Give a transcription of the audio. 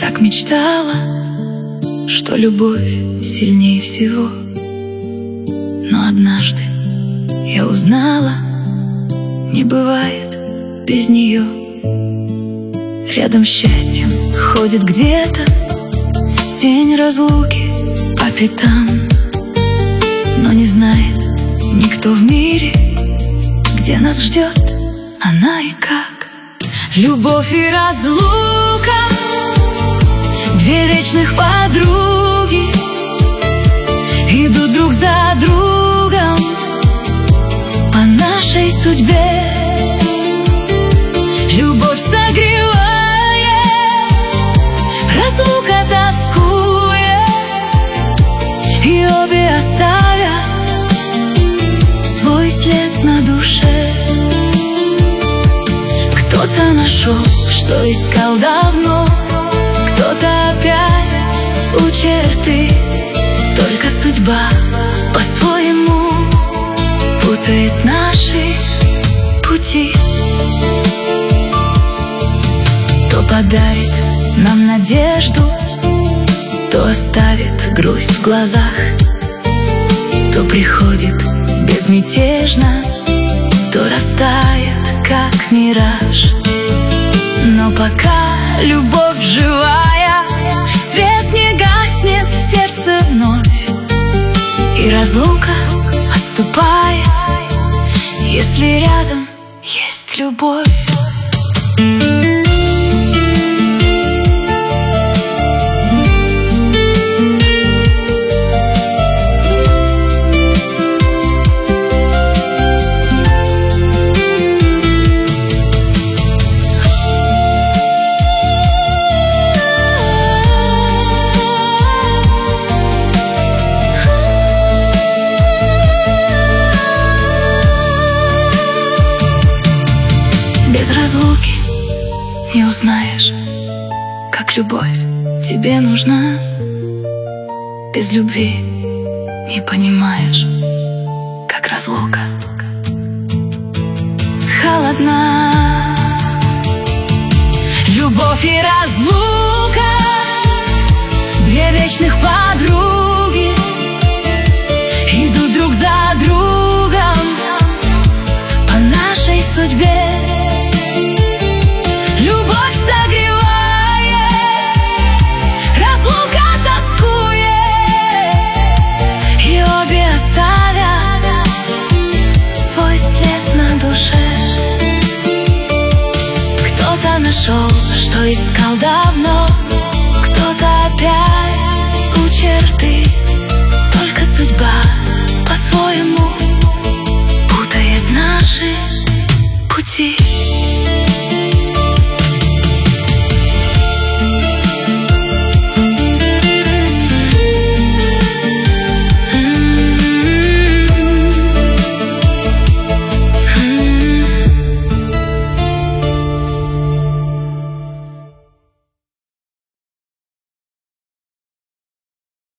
так мечтала, что любовь сильнее всего. Но однажды я узнала, не бывает без нее. Рядом счастьем ходит где-то тень разлуки по пятам, но не знает никто в мире, где нас ждет она и как. Любовь и разлука, две вечных подруги, идут друг за другом по нашей судьбе. Любовь согревает, разлука тоскует, и обе оставят свой след на душе. Кто-то нашел, что искал давно, кто-то опять у черты. Только судьба по-своему путает наши пути. То подарит нам надежду, то оставит грусть в глазах, то приходит безмятежно, то растает, как мираж. Но пока любовь живая, свет не гаснет в сердце вновь, и разлука отступает, если рядом есть любовь. Без разлуки не узнаешь, как любовь тебе нужна. Без любви не понимаешь, как разлука холодна. Любовь и разлука,